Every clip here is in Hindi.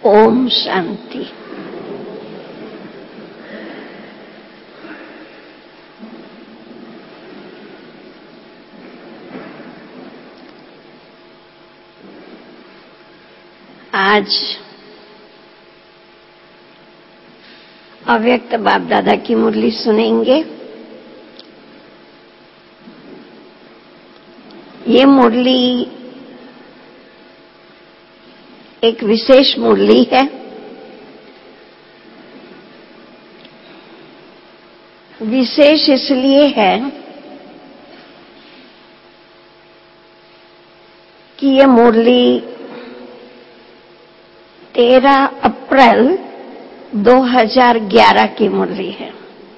ओम शांति। आज अव्यक्त बाप दादा की मुरली सुनेंगे। ये मुरली एक विशेष मुरली है। विशेष इसलिए है कि ये मुरली 13 अप्रैल 2011 की मुरली है।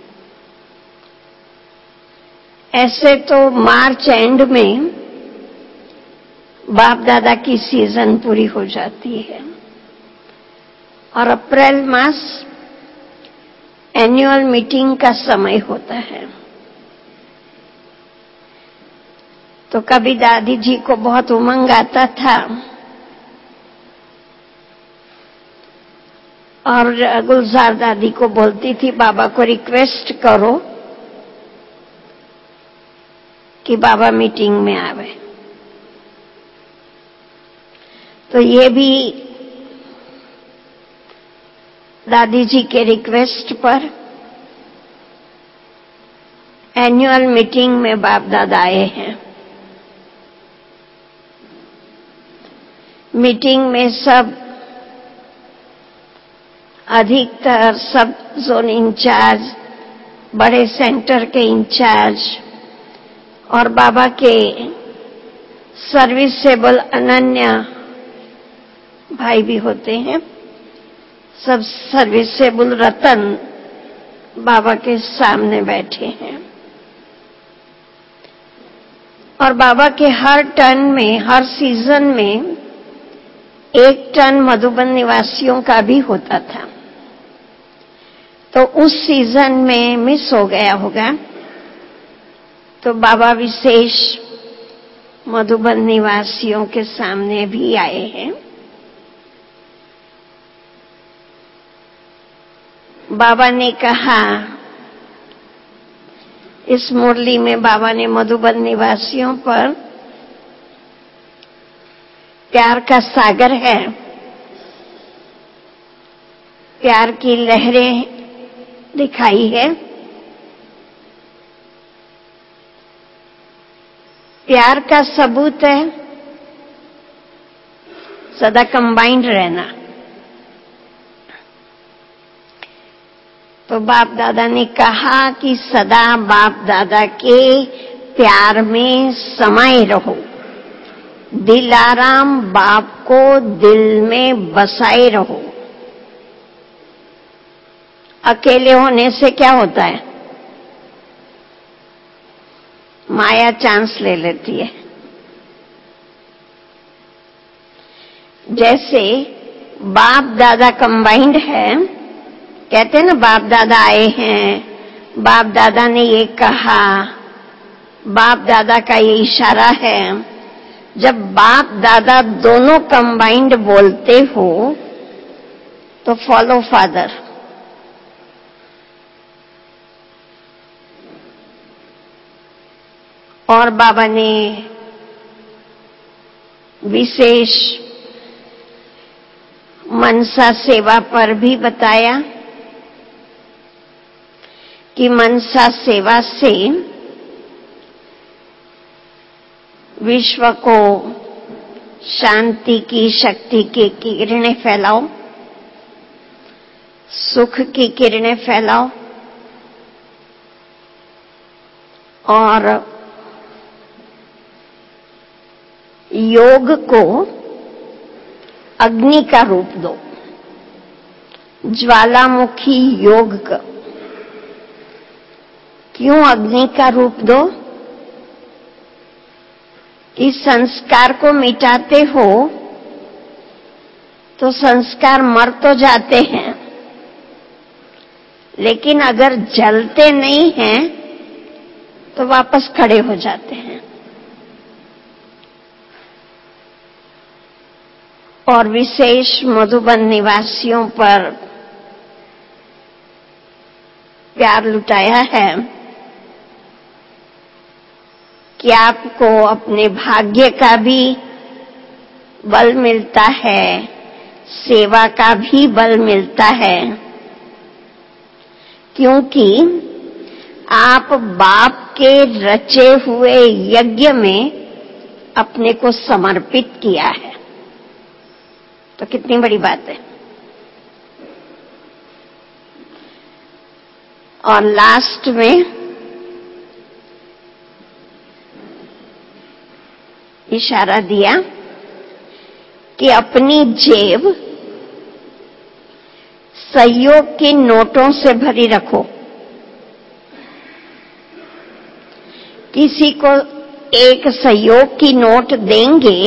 ऐसे तो मार्च एंड में बाप दादा की सीजन पूरी हो जाती है और अप्रैल मास एनुअल मीटिंग का समय होता है। तो कभी दादी जी को बहुत उमंग आता था और गुलजार दादी को बोलती थी बाबा को रिक्वेस्ट करो कि बाबा मीटिंग में आवे। तो ये भी दादी जी के रिक्वेस्ट पर एनुअल मीटिंग में बाप दादा आए हैं। मीटिंग में सब अधिकतर सब जोन इंचार्ज, बड़े सेंटर के इंचार्ज और बाबा के सर्विसेबल अनन्य भाई भी होते हैं। सब सर्विसेबल रतन बाबा के सामने बैठे हैं और बाबा के हर टर्न में, हर सीजन में एक टर्न मधुबन निवासियों का भी होता था। तो उस सीजन में मिस हो गया होगा, तो बाबा विशेष मधुबन निवासियों के सामने भी आए हैं। बाबा ने कहा, इस मुरली में बाबा ने मधुबन निवासियों पर प्यार का सागर है, प्यार की लहरें दिखाई है। प्यार का सबूत है सदा कंबाइंड रहना। तो बाप दादा ने कहा कि सदा बाप दादा के प्यार में समाये रहो, दिलाराम बाप को दिल में बसाए रहो। अकेले होने से क्या होता है? माया चांस ले लेती है। जैसे बाप दादा कंबाइंड है, कहते हैं ना बाप दादा आए हैं, बाप दादा ने ये कहा, बाप दादा का ये इशारा है। जब बाप दादा दोनों कंबाइंड बोलते हो तो फॉलो फादर। और बाबा ने विशेष मनसा सेवा पर भी बताया कि मनसा सेवा से विश्व को शांति की शक्ति की किरणें फैलाओ, सुख की किरणें फैलाओ और योग को अग्नि का रूप दो, ज्वालामुखी योग का। क्यों अग्नि का रूप दो? इस संस्कार को मिटाते हो तो संस्कार मर तो जाते हैं, लेकिन अगर जलते नहीं हैं तो वापस खड़े हो जाते हैं। और विशेष मधुबन निवासियों पर प्यार लुटाया है कि आपको अपने भाग्य का भी बल मिलता है, सेवा का भी बल मिलता है, क्योंकि आप बाप के रचे हुए यज्ञ में अपने को समर्पित किया है। तो कितनी बड़ी बात है। और लास्ट में इशारा दिया कि अपनी जेब सहयोग के नोटों से भरी रखो। किसी को एक सहयोग की नोट देंगे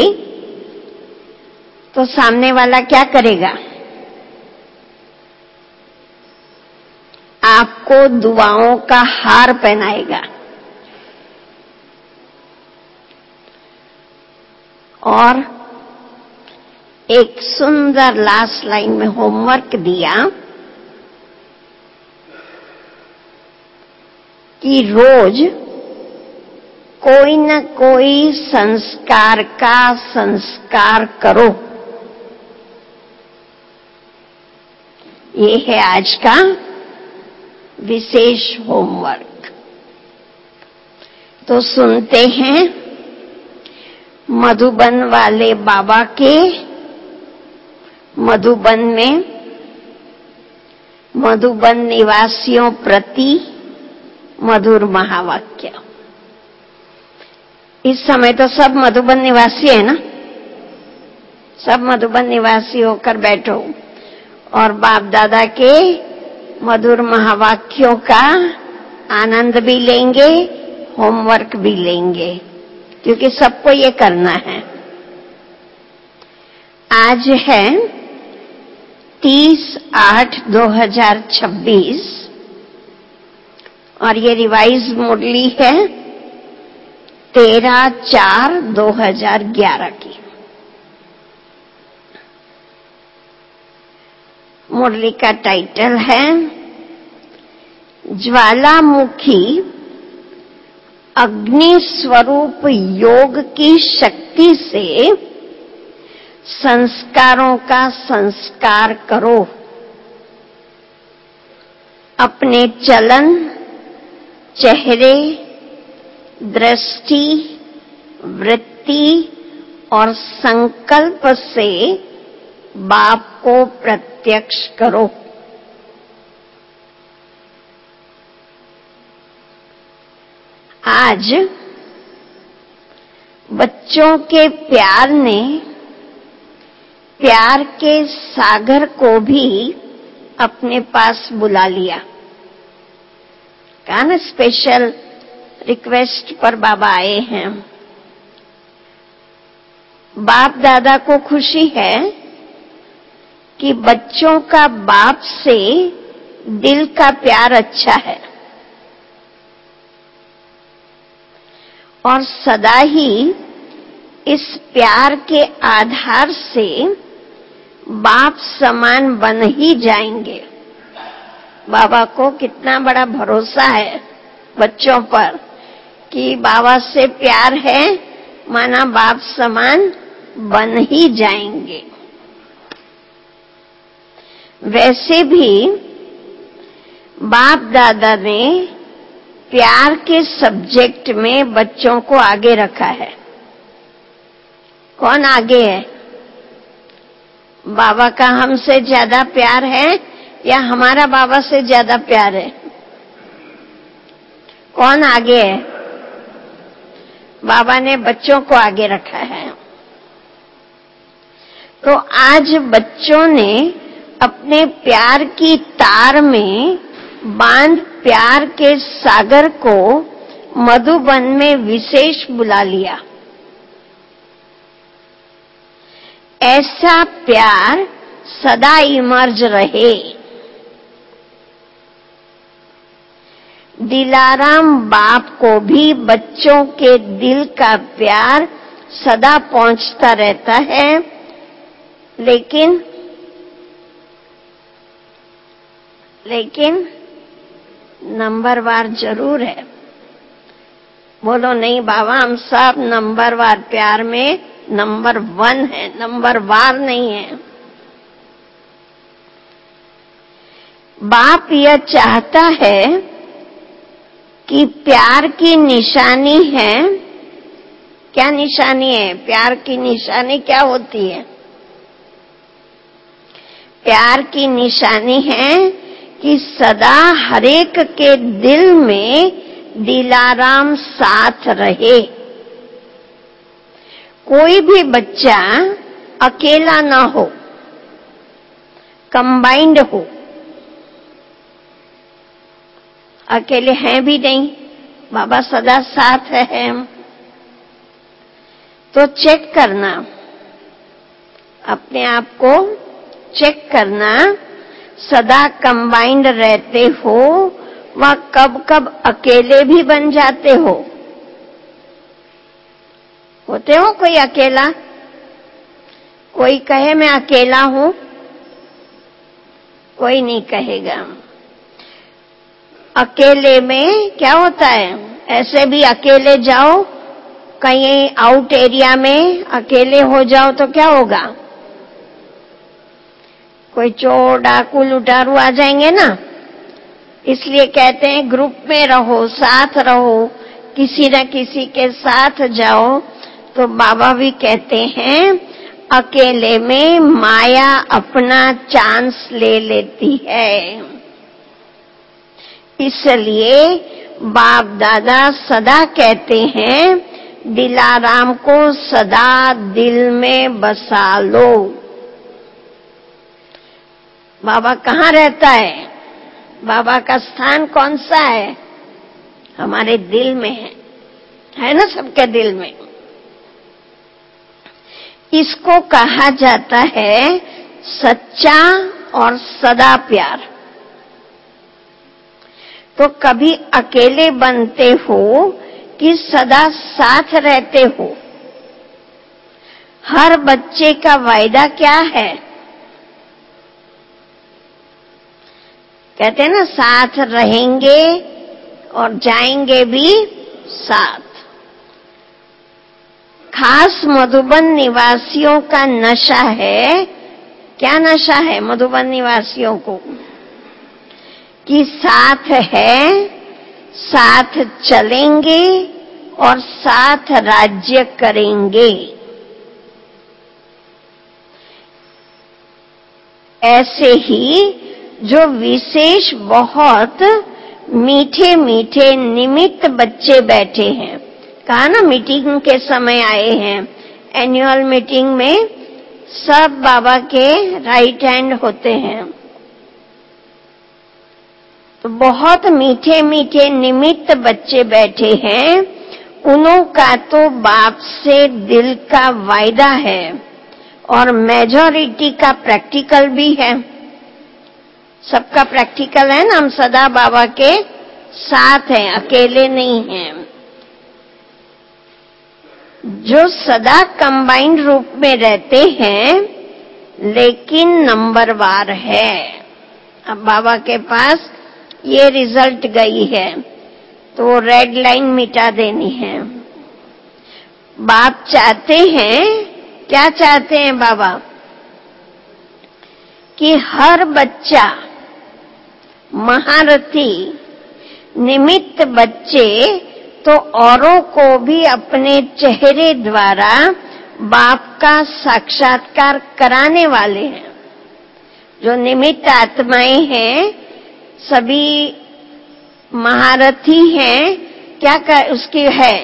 तो सामने वाला क्या करेगा? आपको दुआओं का हार पहनाएगा और एक सुंदर लास्ट लाइन में होमवर्क दिया कि रोज कोई न कोई संस्कार का संस्कार करो। ये है आज का विशेष होमवर्क। तो सुनते हैं मधुबन वाले बाबा के मधुबन में मधुबन निवासियों प्रति मधुर महावाक्य। इस समय तो सब मधुबन निवासी है ना, सब मधुबन निवासी होकर बैठो और बाप दादा के मधुर महावाक्यों का आनंद भी लेंगे, होमवर्क भी लेंगे, क्योंकि सबको ये करना है। आज है 30/8/2026 और ये रिवाइज मुरली है 13/4/2011 की। मुरली का टाइटल है ज्वालामुखी अग्नि स्वरूप योग की शक्ति से संस्कारों का संस्कार करो। अपने चलन, चेहरे, दृष्टि, वृत्ति और संकल्प से बाप को प्रत्यक्ष करो। आज बच्चों के प्यार ने प्यार के सागर को भी अपने पास बुला लिया। कहा ना, स्पेशल रिक्वेस्ट पर बाबा आए हैं। बाप दादा को खुशी है कि बच्चों का बाप से दिल का प्यार अच्छा है और सदा ही इस प्यार के आधार से बाप समान बन ही जाएंगे। बाबा को कितना बड़ा भरोसा है बच्चों पर कि बाबा से प्यार है, माना बाप समान बन ही जाएंगे। वैसे भी बाप दादा ने प्यार के सब्जेक्ट में बच्चों को आगे रखा है। कौन आगे है? बाबा का हमसे ज्यादा प्यार है या हमारा बाबा से ज्यादा प्यार है? कौन आगे है? बाबा ने बच्चों को आगे रखा है। तो आज बच्चों ने अपने प्यार की तार में बांध प्यार के सागर को मधुबन में विशेष बुला लिया। ऐसा प्यार सदा इमर्ज रहे। दिलाराम बाप को भी बच्चों के दिल का प्यार सदा पहुंचता रहता है। लेकिन नंबरवार जरूर है। बोलो नहीं बाबा, हम सब नंबरवार प्यार में नंबर 1 है, नंबरवार नहीं है। बाप यह चाहता है कि प्यार की निशानी है। क्या निशानी है? प्यार की निशानी क्या होती है? प्यार की निशानी है कि सदा हरेक के दिल में दिलाराम साथ रहे। कोई भी बच्चा अकेला ना हो, कंबाइंड हो। अकेले हैं भी नहीं, बाबा सदा साथ है। तो चेक करना, अपने आप को चेक करना, सदा कंबाइंड रहते हो वह कब कब अकेले भी बन जाते हो। होते हो कोई अकेला? कोई कहे मैं अकेला हूं? कोई नहीं कहेगा। अकेले में क्या होता है? ऐसे भी अकेले जाओ, कहीं आउट एरिया में अकेले हो जाओ तो क्या होगा? कोई चोर डाकू लुटारू आ जाएंगे ना। इसलिए कहते हैं ग्रुप में रहो, साथ रहो, किसी न किसी के साथ जाओ। तो बाबा भी कहते हैं अकेले में माया अपना चांस ले लेती है। इसलिए बाप दादा सदा कहते हैं दिलाराम को सदा दिल में बसा लो। बाबा कहाँ रहता है? बाबा का स्थान कौन सा है? हमारे दिल में है ना, सबके दिल में। इसको कहा जाता है सच्चा और सदा प्यार। तो कभी अकेले बनते हो कि सदा साथ रहते हो? हर बच्चे का वायदा क्या है? कहते हैं ना साथ रहेंगे और जाएंगे भी साथ। खास मधुबन निवासियों का नशा है। क्या नशा है मधुबन निवासियों को? कि साथ है, साथ चलेंगे और साथ राज्य करेंगे। ऐसे ही जो विशेष बहुत मीठे मीठे निमित्त बच्चे बैठे हैं, कहा ना मीटिंग के समय आए हैं, एनुअल मीटिंग में सब बाबा के राइट हैंड होते हैं। तो बहुत मीठे मीठे निमित्त बच्चे बैठे हैं, उन्हों का तो बाप से दिल का वायदा है और मेजॉरिटी का प्रैक्टिकल भी है। सबका प्रैक्टिकल है ना, हम सदा बाबा के साथ हैं, अकेले नहीं हैं। जो सदा कंबाइंड रूप में रहते हैं लेकिन नंबरवार है। अब बाबा के पास ये रिजल्ट गई है तो रेड लाइन मिटा देनी है। बाप चाहते हैं, क्या चाहते हैं बाबा? कि हर बच्चा महारथी निमित्त बच्चे तो औरों को भी अपने चेहरे द्वारा बाप का साक्षात्कार कराने वाले हैं। जो निमित्त आत्माएं हैं सभी महारथी हैं। क्या उसकी है,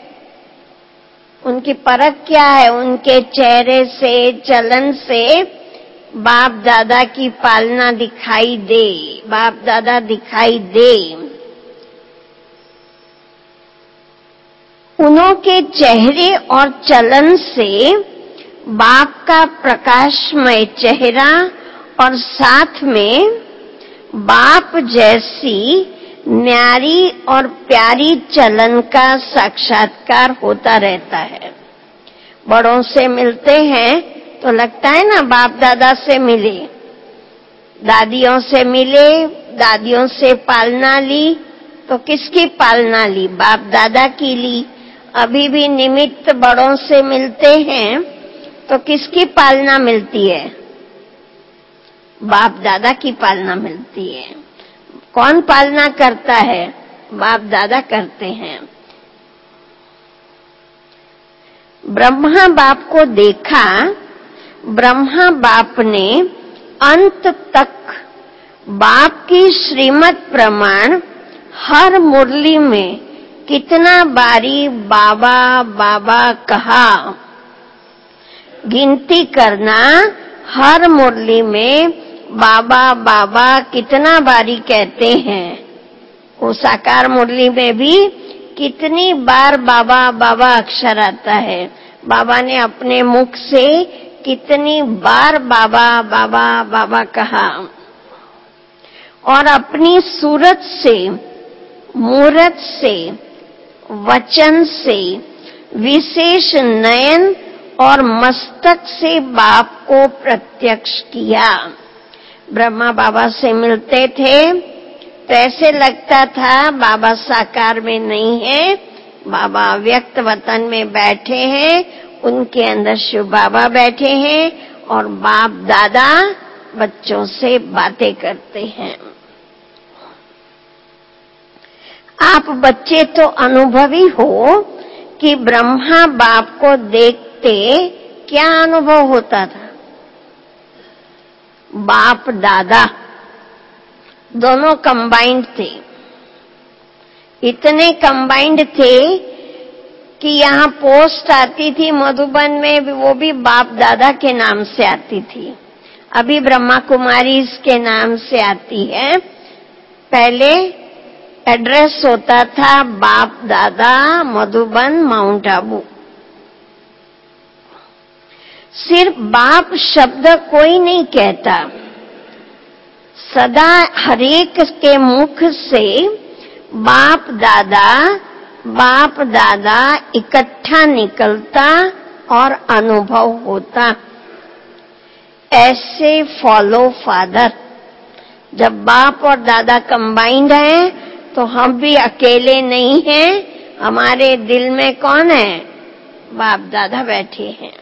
उनकी परख क्या है? उनके चेहरे से, चलन से बाप दादा की पालना दिखाई दे, बाप दादा दिखाई दे। उन्हों के चेहरे और चलन से बाप का प्रकाशमय चेहरा और साथ में बाप जैसी न्यारी और प्यारी चलन का साक्षात्कार होता रहता है। बड़ों से मिलते हैं तो लगता है ना बाप दादा से मिले, दादियों से मिले, दादियों से पालना ली, तो किसकी पालना ली? बाप दादा की ली। अभी भी निमित्त बड़ों से मिलते हैं तो किसकी पालना मिलती है? बाप दादा की पालना मिलती है। कौन पालना करता है? बाप दादा करते हैं। ब्रह्मा बाप को देखा, ब्रह्मा बाप ने अंत तक बाप की श्रीमत प्रमाण हर मुरली में कितना बारी बाबा बाबा कहा, गिनती करना, हर मुरली में बाबा बाबा कितना बारी कहते हैं। वो साकार मुरली में भी कितनी बार बाबा बाबा अक्षर आता है, बाबा ने अपने मुख से कितनी बार बाबा बाबा बाबा कहा। और अपनी सूरत से, मूरत से, वचन से, विशेष नयन और मस्तक से बाप को प्रत्यक्ष किया। ब्रह्मा बाबा से मिलते थे तो ऐसे लगता था बाबा साकार में नहीं है, बाबा व्यक्त वतन में बैठे हैं, उनके अंदर शिव बाबा बैठे हैं और बाप दादा बच्चों से बातें करते हैं। आप बच्चे तो अनुभवी हो कि ब्रह्मा बाप को देखते क्या अनुभव होता था? बाप दादा दोनों कंबाइंड थे, इतने कंबाइंड थे कि यहाँ पोस्ट आती थी मधुबन में, वो भी बाप दादा के नाम से आती थी। अभी ब्रह्मा कुमारी इसके नाम से आती है। पहले एड्रेस होता था बाप दादा मधुबन माउंट आबू। सिर्फ बाप शब्द कोई नहीं कहता, सदा हरेक के मुख से बाप दादा इकट्ठा निकलता और अनुभव होता। ऐसे फॉलो फादर, जब बाप और दादा कंबाइंड हैं तो हम भी अकेले नहीं हैं, हमारे दिल में कौन है? बाप दादा बैठे हैं।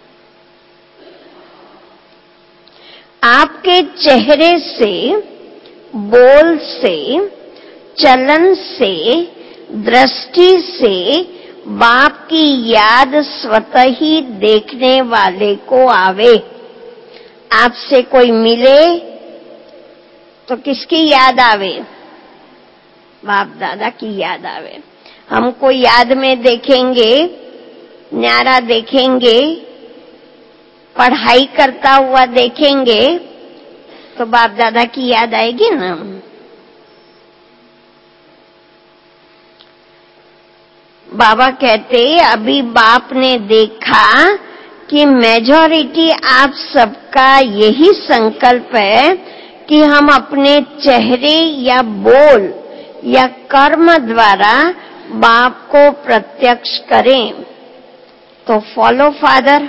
आपके चेहरे से, बोल से, चलन से, दृष्टि से बाप की याद स्वतः ही देखने वाले को आवे। आपसे कोई मिले तो किसकी याद आवे? बाप दादा की याद आवे। हमको याद में देखेंगे, न्यारा देखेंगे, पढ़ाई करता हुआ देखेंगे तो बाप दादा की याद आएगी ना। बाबा कहते अभी बाप ने देखा कि मेजॉरिटी आप सबका यही संकल्प है कि हम अपने चेहरे या बोल या कर्म द्वारा बाप को प्रत्यक्ष करें। तो फॉलो फादर,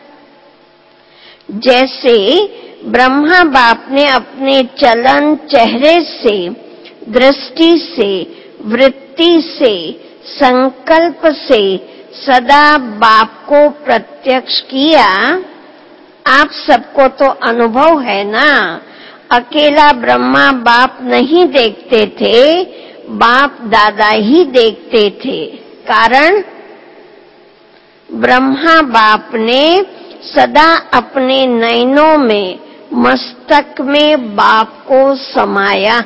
जैसे ब्रह्मा बाप ने अपने चलन, चेहरे से, दृष्टि से, वृत्ति से, संकल्प से सदा बाप को प्रत्यक्ष किया, आप सबको तो अनुभव है ना। अकेला ब्रह्मा बाप नहीं देखते थे, बाप दादा ही देखते थे। कारण ब्रह्मा बाप ने सदा अपने नयनों में, मस्तक में बाप को समाया।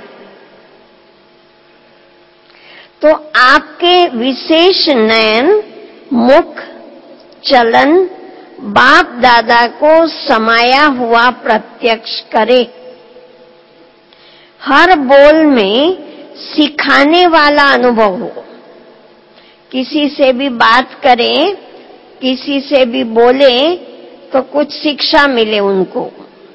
तो आपके विशेष नयन, मुख, चलन बाप दादा को समाया हुआ प्रत्यक्ष करे। हर बोल में सिखाने वाला अनुभव हो। किसी से भी बात करें, किसी से भी बोले तो कुछ शिक्षा मिले उनको।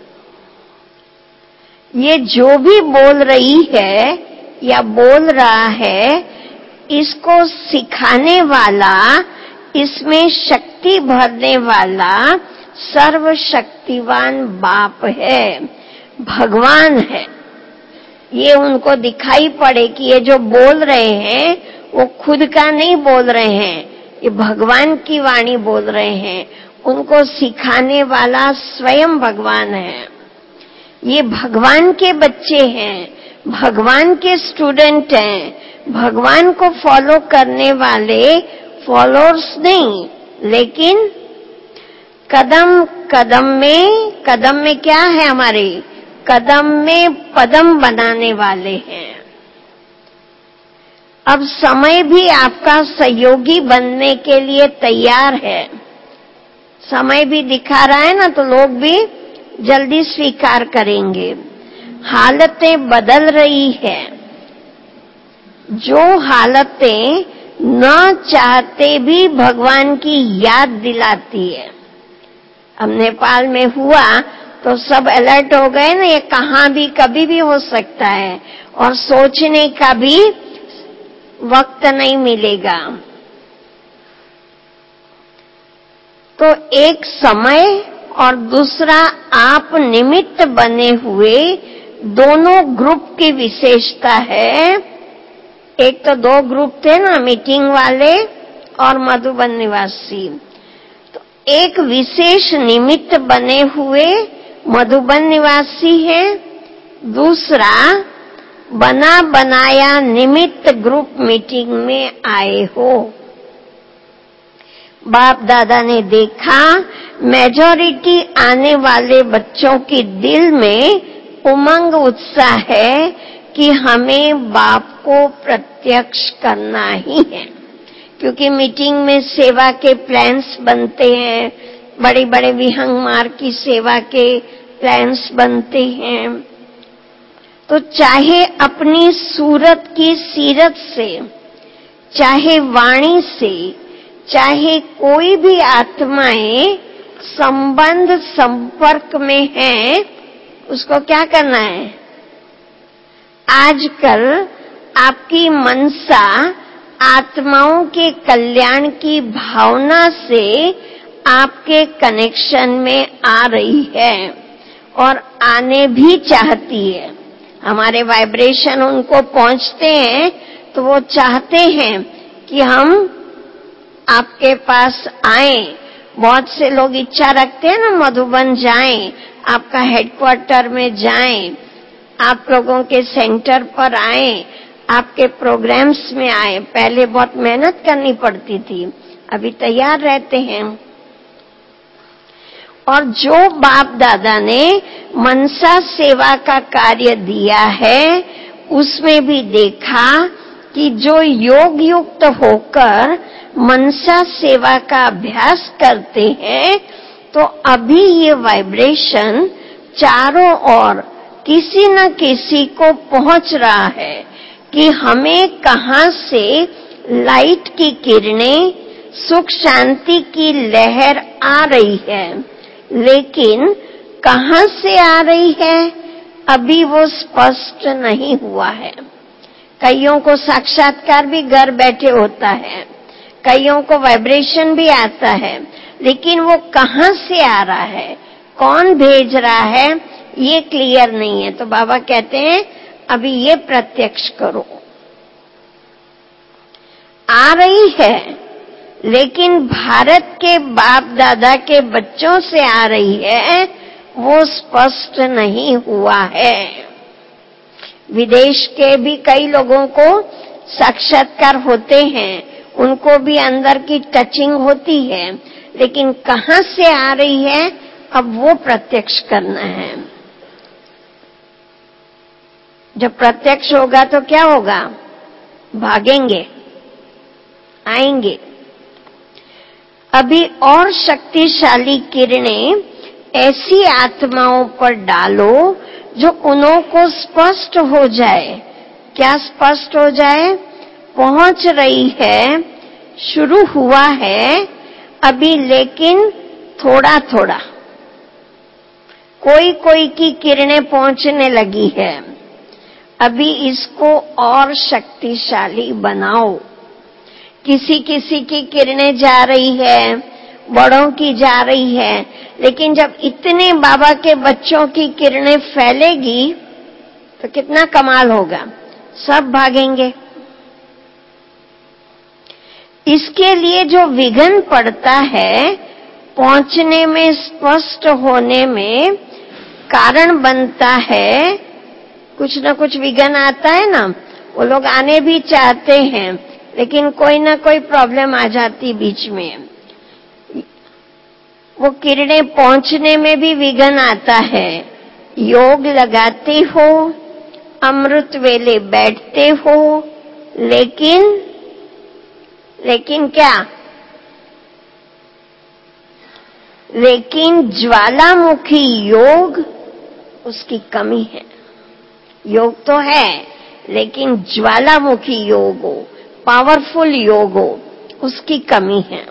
ये जो भी बोल रही है या बोल रहा है, इसको सिखाने वाला, इसमें शक्ति भरने वाला सर्वशक्तिवान बाप है, भगवान है। ये उनको दिखाई पड़े कि ये जो बोल रहे हैं वो खुद का नहीं बोल रहे हैं, ये भगवान की वाणी बोल रहे हैं। उनको सिखाने वाला स्वयं भगवान है। ये भगवान के बच्चे हैं, भगवान के स्टूडेंट हैं। भगवान को फॉलो करने वाले फॉलोअर्स नहीं, लेकिन कदम कदम में क्या है हमारे, कदम में पदम बनाने वाले हैं। अब समय भी आपका सहयोगी बनने के लिए तैयार है। समय भी दिखा रहा है ना, तो लोग भी जल्दी स्वीकार करेंगे। हालतें बदल रही है, जो हालतें न चाहते भी भगवान की याद दिलाती है। अब नेपाल में हुआ तो सब अलर्ट हो गए ना, ये कहां भी कभी भी हो सकता है और सोचने का भी वक्त नहीं मिलेगा। तो एक समय और दूसरा आप निमित्त बने हुए, दोनों ग्रुप की विशेषता है। एक तो 2 ग्रुप थे ना, मीटिंग वाले और मधुबन निवासी। तो एक विशेष निमित्त बने हुए मधुबन निवासी है, दूसरा बना बनाया निमित्त ग्रुप मीटिंग में आए हो। बाप दादा ने देखा मेजॉरिटी आने वाले बच्चों की दिल में उमंग उत्साह है कि हमें बाप को प्रत्यक्ष करना ही है, क्योंकि मीटिंग में सेवा के प्लान्स बनते हैं, बड़े बड़े विहंगमार की सेवा के प्लान्स बनते हैं। तो चाहे अपनी सूरत की सीरत से, चाहे वाणी से, चाहे कोई भी आत्माएं संबंध संपर्क में है, उसको क्या करना है। आजकल आपकी मनसा आत्माओं के कल्याण की भावना से आपके कनेक्शन में आ रही है और आने भी चाहती है। हमारे वाइब्रेशन उनको पहुंचते हैं तो वो चाहते हैं कि हम आपके पास आए। बहुत से लोग इच्छा रखते हैं ना, मधुबन जाएं, आपका हेडक्वार्टर में जाएं, आप लोगों के सेंटर पर आए, आपके प्रोग्राम्स में आए। पहले बहुत मेहनत करनी पड़ती थी, अभी तैयार रहते हैं। और जो बाप दादा ने मनसा सेवा का कार्य दिया है, उसमें भी देखा कि जो योग युक्त होकर मनसा सेवा का अभ्यास करते हैं, तो अभी ये वाइब्रेशन चारों ओर किसी न किसी को पहुंच रहा है कि हमें कहां से लाइट की किरणें, सुख शांति की लहर आ रही है, लेकिन कहां से आ रही है अभी वो स्पष्ट नहीं हुआ है। कईयों को साक्षात्कार भी घर बैठे होता है, कईयों को वाइब्रेशन भी आता है, लेकिन वो कहां से आ रहा है, कौन भेज रहा है, ये क्लियर नहीं है। तो बाबा कहते हैं अभी ये प्रत्यक्ष करो। आ रही है, लेकिन भारत के बाप दादा के बच्चों से आ रही है, वो स्पष्ट नहीं हुआ है। विदेश के भी कई लोगों को साक्षात्कार होते हैं, उनको भी अंदर की टचिंग होती है, लेकिन कहां से आ रही है अब वो प्रत्यक्ष करना है। जब प्रत्यक्ष होगा तो क्या होगा, भागेंगे, आएंगे। अभी और शक्तिशाली किरणें ऐसी आत्माओं पर डालो जो उन्हों को स्पष्ट हो जाए। क्या स्पष्ट हो जाए, पहुंच रही है, शुरू हुआ है अभी, लेकिन थोड़ा थोड़ा कोई कोई की किरणें पहुंचने लगी है। अभी इसको और शक्तिशाली बनाओ। किसी किसी की किरणें जा रही है, बड़ों की जा रही है, लेकिन जब इतने बाबा के बच्चों की किरणें फैलेगी तो कितना कमाल होगा, सब भागेंगे। इसके लिए जो विघ्न पड़ता है, पहुंचने में, स्पष्ट होने में कारण बनता है, कुछ ना कुछ विघ्न आता है ना। वो लोग आने भी चाहते हैं, लेकिन कोई ना कोई प्रॉब्लम आ जाती बीच में। वो किरणें पहुंचने में भी विघ्न आता है। योग लगाते हो, अमृत वेले बैठते हो, लेकिन क्या? लेकिन ज्वालामुखी योग, उसकी कमी है। योग तो है, लेकिन ज्वालामुखी योग हो, पावरफुल योग हो, उसकी कमी है।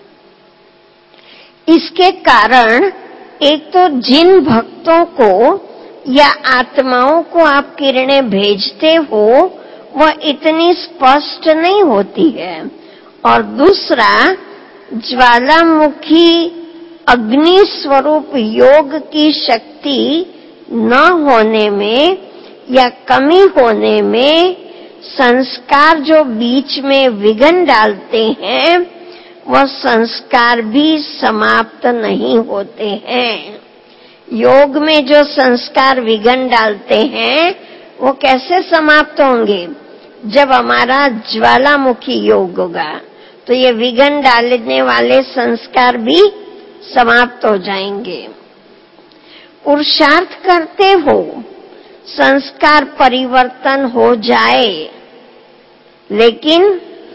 इसके कारण एक तो जिन भक्तों को या आत्माओं को आप किरणें भेजते हो, वह इतनी स्पष्ट नहीं होती है, और दूसरा, ज्वालामुखी अग्नि स्वरूप योग की शक्ति न होने में या कमी होने में, संस्कार जो बीच में विघ्न डालते हैं, वह संस्कार भी समाप्त नहीं होते हैं। योग में जो संस्कार विघ्न डालते हैं, वो कैसे समाप्त होंगे? जब हमारा ज्वालामुखी योग होगा, तो ये विघ्न डालने वाले संस्कार भी समाप्त हो जाएंगे। पुरुषार्थ करते हो, संस्कार परिवर्तन हो जाए, लेकिन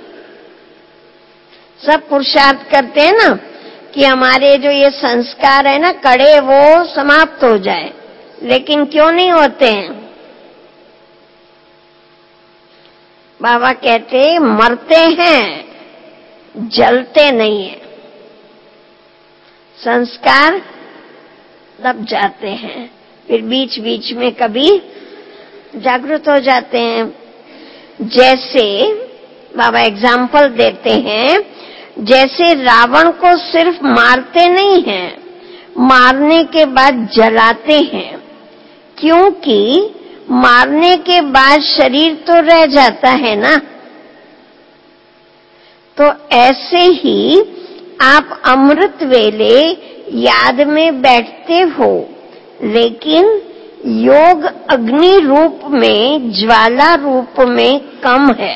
सब पुरुषार्थ करते हैं ना कि हमारे जो ये संस्कार है ना कड़े, वो समाप्त हो जाए, लेकिन क्यों नहीं होते हैं? बाबा कहते मरते हैं, जलते नहीं है। संस्कार दब जाते हैं, फिर बीच बीच में कभी जागृत हो जाते हैं। जैसे बाबा एग्जाम्पल देते हैं, जैसे रावण को सिर्फ मारते नहीं हैं, मारने के बाद जलाते हैं, क्योंकि मारने के बाद शरीर तो रह जाता है ना। तो ऐसे ही आप अमृत वेले याद में बैठते हो, लेकिन योग अग्नि रूप में, ज्वाला रूप में कम है।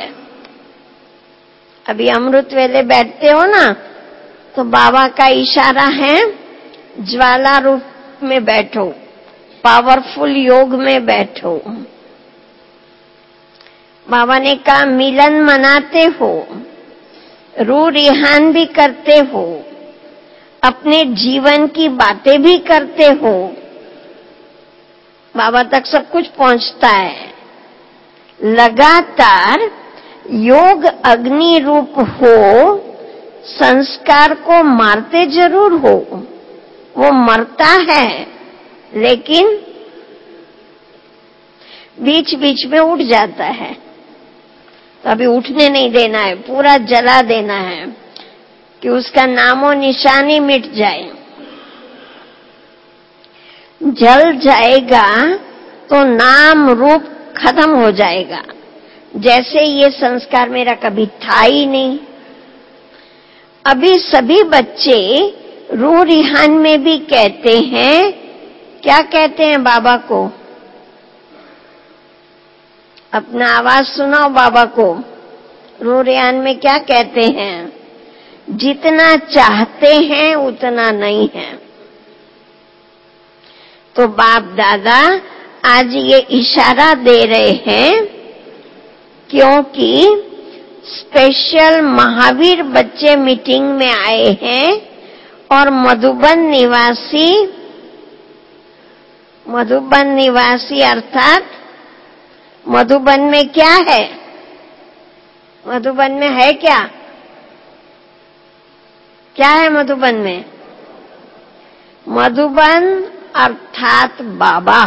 अभी अमृत वेले बैठते हो ना, तो बाबा का इशारा है ज्वाला रूप में बैठो, पावरफुल योग में बैठो। बाबा ने कहा मिलन मनाते हो, रूह रिहान भी करते हो, अपने जीवन की बातें भी करते हो, बाबा तक सब कुछ पहुंचता है। लगातार योग अग्नि रूप हो, संस्कार को मारते जरूर हो, वो मरता है, लेकिन बीच बीच में उठ जाता है। तो अभी उठने नहीं देना है, पूरा जला देना है कि उसका नामो निशानी मिट जाए। जल जाएगा तो नाम रूप खत्म हो जाएगा, जैसे ये संस्कार मेरा कभी था ही नहीं। अभी सभी बच्चे रूह रिहान में भी कहते हैं, क्या कहते हैं बाबा को? अपना आवाज सुनाओ बाबा को। रूह रिहान में क्या कहते हैं? जितना चाहते हैं उतना नहीं है। तो बाप दादा आज ये इशारा दे रहे हैं, क्योंकि स्पेशल महावीर बच्चे मीटिंग में आए हैं और मधुबन निवासी अर्थात मधुबन में क्या है? मधुबन में है क्या? क्या है मधुबन में? मधुबन अर्थात बाबा।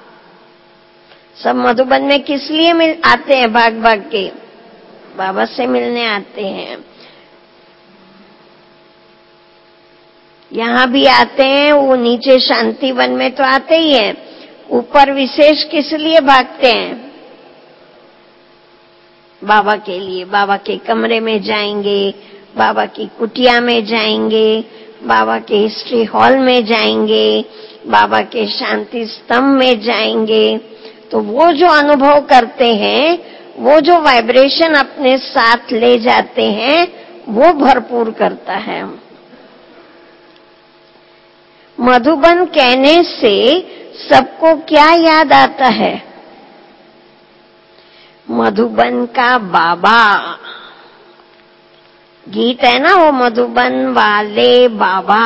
सब मधुबन में किस लिए आते हैं? भाग भाग के बाबा से मिलने आते हैं। यहां भी आते हैं, वो नीचे शांति वन में तो आते ही हैं, ऊपर विशेष किस लिए भागते हैं? बाबा के लिए। बाबा के कमरे में जाएंगे, बाबा की कुटिया में जाएंगे, बाबा के हिस्ट्री हॉल में जाएंगे, बाबा के शांति स्तंभ में जाएंगे। तो वो जो अनुभव करते हैं, वो जो वाइब्रेशन अपने साथ ले जाते हैं, वो भरपूर करता है। मधुबन कहने से सबको क्या याद आता है? मधुबन का बाबा। गीत है ना वो, मधुबन वाले बाबा।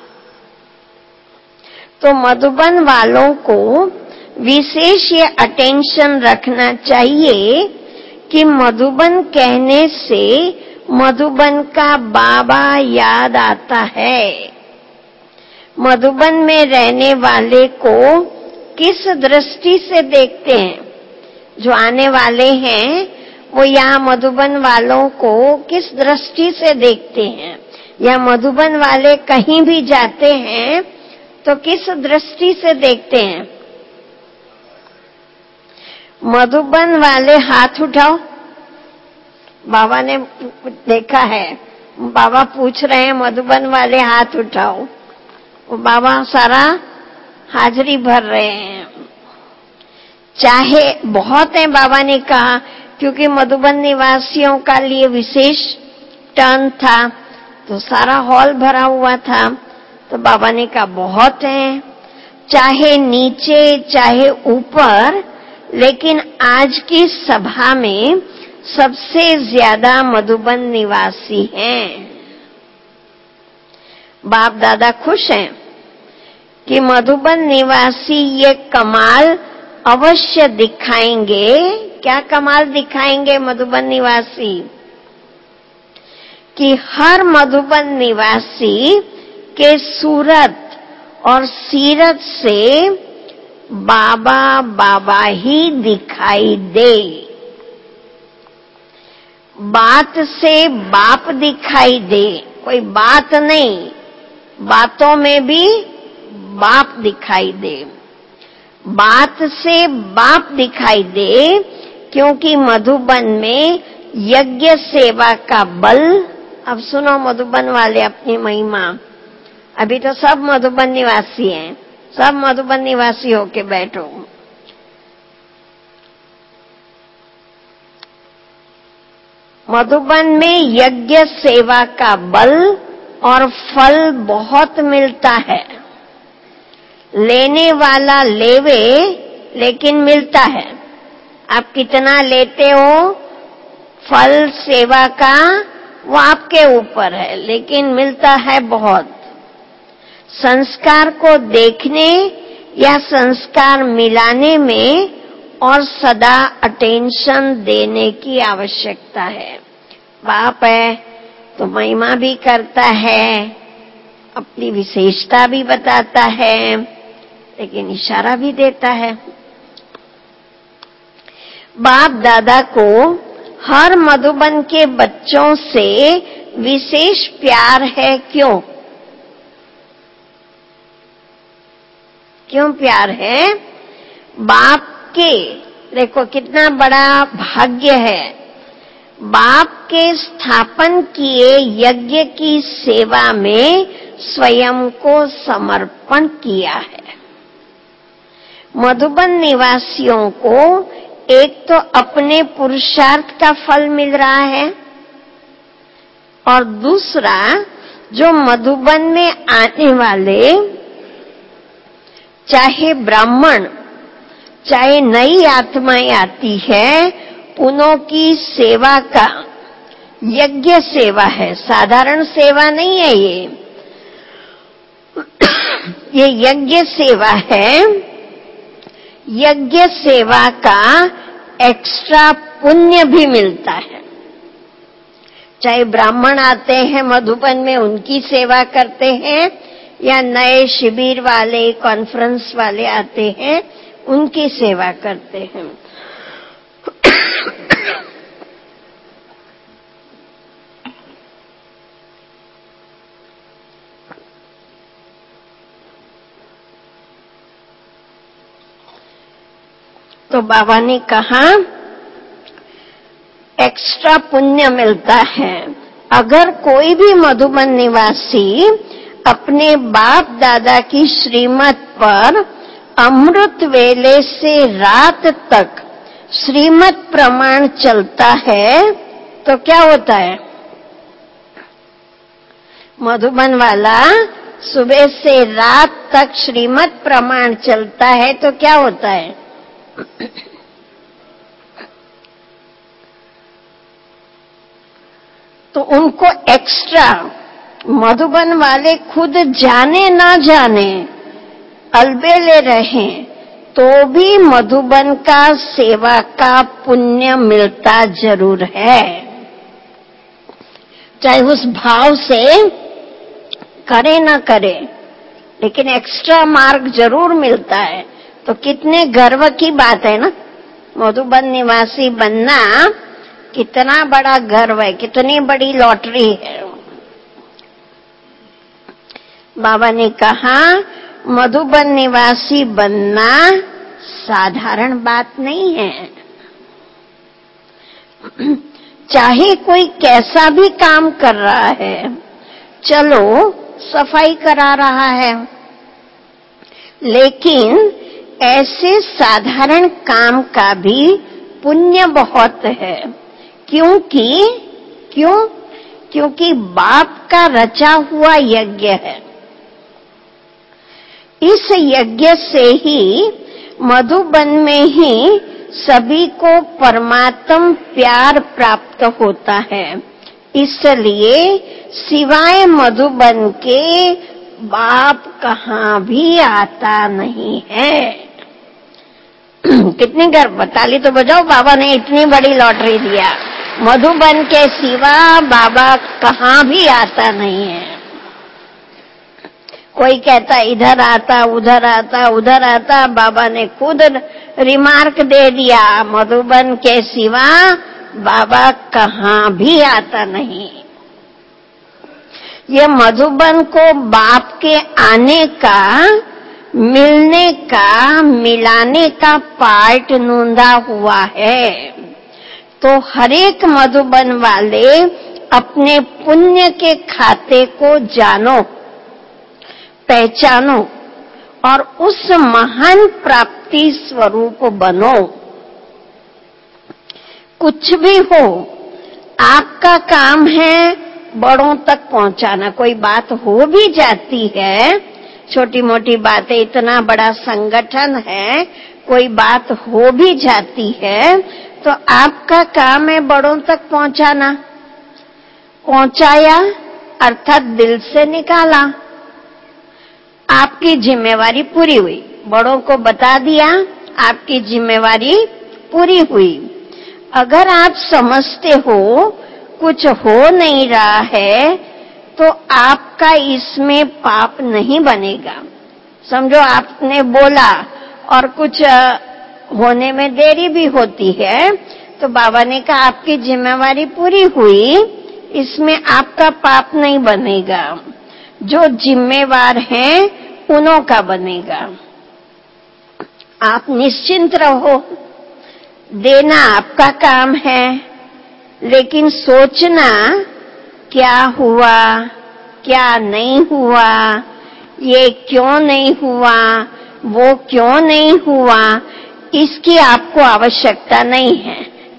तो मधुबन वालों को विशेष ये अटेंशन रखना चाहिए कि मधुबन कहने से मधुबन का बाबा याद आता है। मधुबन में रहने वाले को किस दृष्टि से देखते हैं? जो आने वाले हैं वो यहाँ मधुबन वालों को किस दृष्टि से देखते हैं? या मधुबन वाले कहीं भी जाते हैं तो किस दृष्टि से देखते हैं? मधुबन वाले हाथ उठाओ। बाबा ने देखा है, बाबा पूछ रहे हैं मधुबन वाले हाथ उठाओ। वो बाबा सारा हाजिरी भर रहे हैं। चाहे बहुत है, बाबा ने कहा, क्योंकि मधुबन निवासियों का लिए विशेष टर्न था तो सारा हॉल भरा हुआ था। तो बाबा ने कहा बहुत है, चाहे नीचे चाहे ऊपर, लेकिन आज की सभा में सबसे ज्यादा मधुबन निवासी हैं। बाप दादा खुश हैं कि मधुबन निवासी ये कमाल अवश्य दिखाएंगे। क्या कमाल दिखाएंगे मधुबन निवासी? कि हर मधुबन निवासी के सूरत और सीरत से बाबा बाबा ही दिखाई दे। बात से बाप दिखाई दे, कोई बात नहीं, बातों में भी बाप दिखाई दे। बात से बाप दिखाई दे, क्योंकि मधुबन में यज्ञ सेवा का बल। अब सुनो मधुबन वाले अपनी महिमा। अभी तो सब मधुबन निवासी हैं, सब मधुबन निवासी होके बैठो। मधुबन में यज्ञ सेवा का बल और फल बहुत मिलता है। लेने वाला लेवे लेकिन मिलता है। आप कितना लेते हो फल सेवा का, वो आपके ऊपर है, लेकिन मिलता है बहुत। संस्कार को देखने या संस्कार मिलाने में और सदा अटेंशन देने की आवश्यकता है। बाप है तो महिमा भी करता है, अपनी विशेषता भी बताता है, लेकिन इशारा भी देता है। बाप दादा को हर मधुबन के बच्चों से विशेष प्यार है। क्यों? क्यों प्यार है? बाप के, देखो कितना बड़ा भाग्य है, बाप के स्थापन किए यज्ञ की सेवा में स्वयं को समर्पण किया है। मधुबन निवासियों को एक तो अपने पुरुषार्थ का फल मिल रहा है, और दूसरा जो मधुबन में आने वाले चाहे ब्राह्मण चाहे नई आत्माएं आती है, उनों की सेवा का यज्ञ सेवा है, साधारण सेवा नहीं है ये यज्ञ सेवा है। यज्ञ सेवा का एक्स्ट्रा पुण्य भी मिलता है। चाहे ब्राह्मण आते हैं मधुबन में, उनकी सेवा करते हैं, या नए शिविर वाले कॉन्फ्रेंस वाले आते हैं, उनकी सेवा करते हैं। तो बाबा ने कहा एक्स्ट्रा पुण्य मिलता है अगर कोई भी मधुबन निवासी अपने बाप दादा की श्रीमत पर अमृत वेले से रात तक श्रीमत प्रमाण चलता है तो क्या होता है? मधुबन वाला सुबह से रात तक श्रीमत प्रमाण चलता है तो क्या होता है? तो उनको एक्स्ट्रा, मधुबन वाले खुद जाने ना जाने अलबेले रहें तो भी मधुबन का सेवा का पुण्य मिलता जरूर है, चाहे उस भाव से करे ना करे, लेकिन एक्स्ट्रा मार्ग जरूर मिलता है। तो कितने गर्व की बात है ना, मधुबन निवासी बनना कितना बड़ा गर्व है, कितनी बड़ी लॉटरी है। बाबा ने कहा मधुबन निवासी बनना साधारण बात नहीं है। चाहे कोई कैसा भी काम कर रहा है, चलो सफाई करा रहा है, लेकिन ऐसे साधारण काम का भी पुण्य बहुत है। क्योंकि बाप का रचा हुआ यज्ञ है। इस यज्ञ से ही मधुबन में ही सभी को परमात्म प्यार प्राप्त होता है। इसलिए सिवाय मधुबन के बाप कहाँ भी आता नहीं है। कितनी गर्व, ताली तो बजाओ, बाबा ने इतनी बड़ी लॉटरी दिया। मधुबन के सिवा बाबा कहाँ भी आता नहीं है। कोई कहता इधर आता उधर आता उधर आता, बाबा ने खुद रिमार्क दे दिया मधुबन के सिवा बाबा कहाँ भी आता नहीं। ये मधुबन को बाप के आने का, मिलने का, मिलाने का पार्ट नूंदा हुआ है। तो हर एक मधुबन वाले अपने पुण्य के खाते को जानो, पहचानो और उस महान प्राप्ति स्वरूप बनो। कुछ भी हो, आपका काम है बड़ों तक पहुंचाना। कोई बात हो भी जाती है, छोटी मोटी बातें, इतना बड़ा संगठन है, कोई बात हो भी जाती है तो आपका काम है बड़ों तक पहुंचाना। पहुंचाया अर्थात दिल से निकाला, आपकी जिम्मेवारी पूरी हुई। बड़ों को बता दिया, आपकी जिम्मेवारी पूरी हुई। अगर आप समझते हो कुछ हो नहीं रहा है तो आपका इसमें पाप नहीं बनेगा। समझो आपने बोला और कुछ होने में देरी भी होती है तो बाबा ने कहा आपकी जिम्मेवारी पूरी हुई, इसमें आपका पाप नहीं बनेगा। जो जिम्मेवार हैं उन्हों का बनेगा। आप निश्चिंत रहो, देना आपका काम है, लेकिन सोचना क्या हुआ क्या नहीं हुआ, ये क्यों नहीं हुआ, वो क्यों नहीं हुआ, इसकी आपको आवश्यकता नहीं है।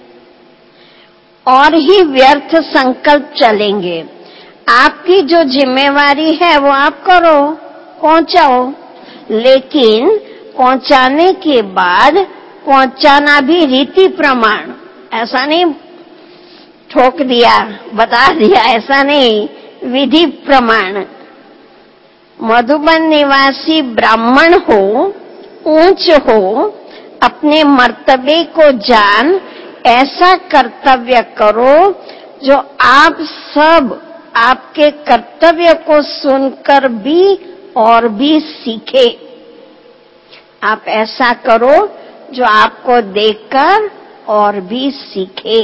और ही व्यर्थ संकल्प चलेंगे। आपकी जो जिम्मेवारी है वो आप करो, पहुंचाओ, लेकिन पहुंचाने के बाद पहुंचाना भी रीति प्रमाण, ऐसा नहीं ठोक दिया बता दिया, ऐसा नहीं, विधि प्रमाण। मधुबन निवासी ब्राह्मण हो, ऊंच हो, अपने मर्तबे को जान ऐसा कर्तव्य करो जो आप सब आपके कर्तव्य को सुनकर भी और भी सीखे। आप ऐसा करो जो आपको देखकर और भी सीखे।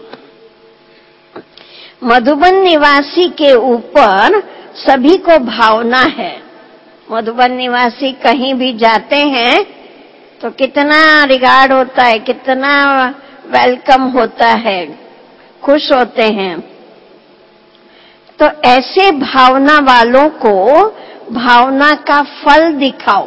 मधुबन निवासी के ऊपर सभी को भावना है। मधुबन निवासी कहीं भी जाते हैं तो कितना रिगार्ड होता है, कितना वेलकम होता है, खुश होते हैं। तो ऐसे भावना वालों को भावना का फल दिखाओ।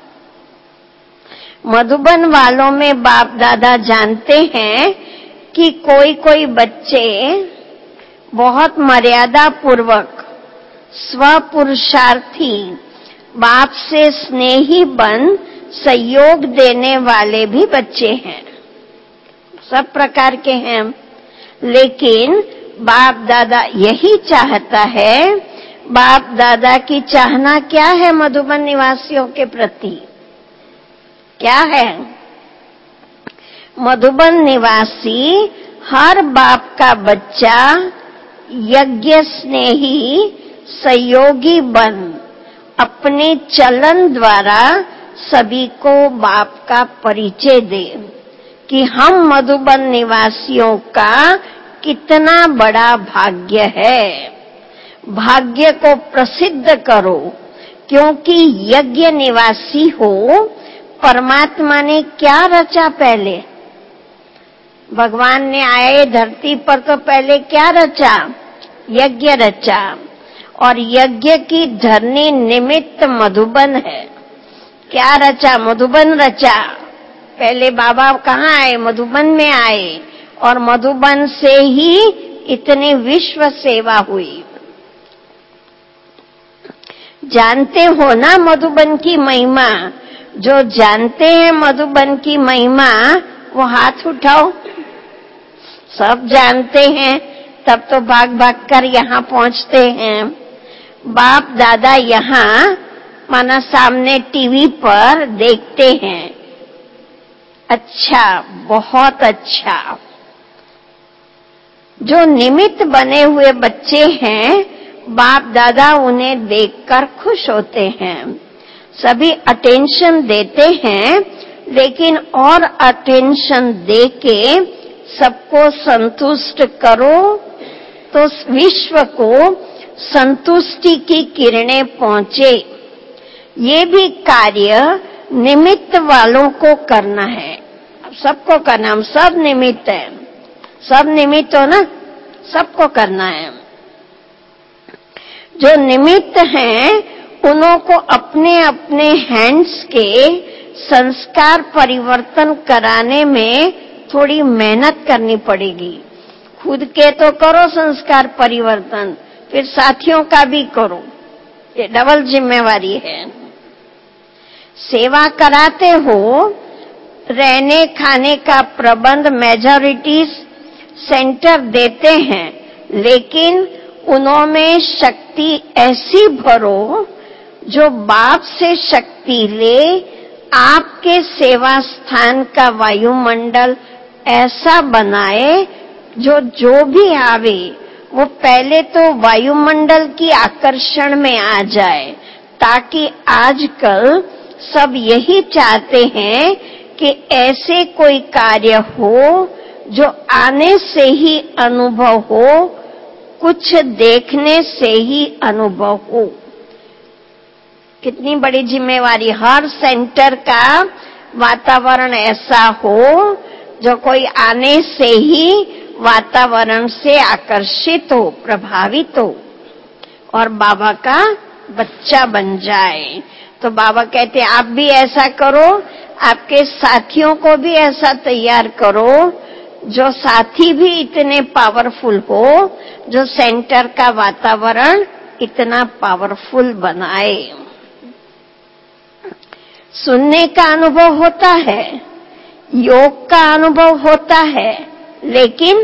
मधुबन वालों में बाप दादा जानते हैं कि कोई कोई बच्चे बहुत मर्यादा पूर्वक स्वपुरुषार्थी, बाप से स्नेही बन सहयोग देने वाले भी बच्चे हैं, सब प्रकार के हैं। लेकिन बाप दादा यही चाहता है, बाप दादा की चाहना क्या है मधुबन निवासियों के प्रति, क्या है? मधुबन निवासी हर बाप का बच्चा यज्ञ स्नेही सहयोगी बन अपने चलन द्वारा सभी को बाप का परिचय दे कि हम मधुबन निवासियों का कितना बड़ा भाग्य है। भाग्य को प्रसिद्ध करो, क्योंकि यज्ञ निवासी हो। परमात्मा ने क्या रचा पहले? भगवान ने आए धरती पर तो पहले क्या रचा? यज्ञ रचा। और यज्ञ की धरनी निमित्त मधुबन है। क्या रचा? मधुबन रचा। पहले बाबा कहाँ आए? मधुबन में आए, और मधुबन से ही इतनी विश्व सेवा हुई। जानते हो ना मधुबन की महिमा? जो जानते हैं मधुबन की महिमा वो हाथ उठाओ। सब जानते हैं, तब तो भाग भाग कर यहाँ पहुँचते हैं। बाप दादा यहाँ माना सामने टीवी पर देखते हैं, अच्छा, बहुत अच्छा। जो निमित्त बने हुए बच्चे हैं, बाप दादा उन्हें देखकर खुश होते हैं। सभी अटेंशन देते हैं, लेकिन और अटेंशन देके सबको संतुष्ट करो तो विश्व को संतुष्टि की किरणें पहुंचे। ये भी कार्य निमित्त वालों को करना है। अब सबको करना, हम सब निमित्त हैं, सब निमित्त हो ना, सबको करना है। जो निमित्त हैं उन्हों को अपने अपने हैंड्स के संस्कार परिवर्तन कराने में थोड़ी मेहनत करनी पड़ेगी। खुद के तो करो संस्कार परिवर्तन, फिर साथियों का भी करो, ये डबल जिम्मेवारी है। सेवा कराते हो, रहने खाने का प्रबंध मेजॉरिटीज सेंटर देते हैं, लेकिन उनमें शक्ति ऐसी भरो जो बाप से शक्ति ले। आपके सेवा स्थान का वायुमंडल ऐसा बनाए जो भी आवे वो पहले तो वायुमंडल की आकर्षण में आ जाए, ताकि आजकल सब यही चाहते हैं कि ऐसे कोई कार्य हो जो आने से ही अनुभव हो, कुछ देखने से ही अनुभव हो। कितनी बड़ी जिम्मेवारी। हर सेंटर का वातावरण ऐसा हो जो कोई आने से ही वातावरण से आकर्षित हो, प्रभावित हो और बाबा का बच्चा बन जाए। तो बाबा कहते हैं आप भी ऐसा करो, आपके साथियों को भी ऐसा तैयार करो, जो साथी भी इतने पावरफुल हो, जो सेंटर का वातावरण इतना पावरफुल बनाए। सुनने का अनुभव होता है, योग का अनुभव होता है, लेकिन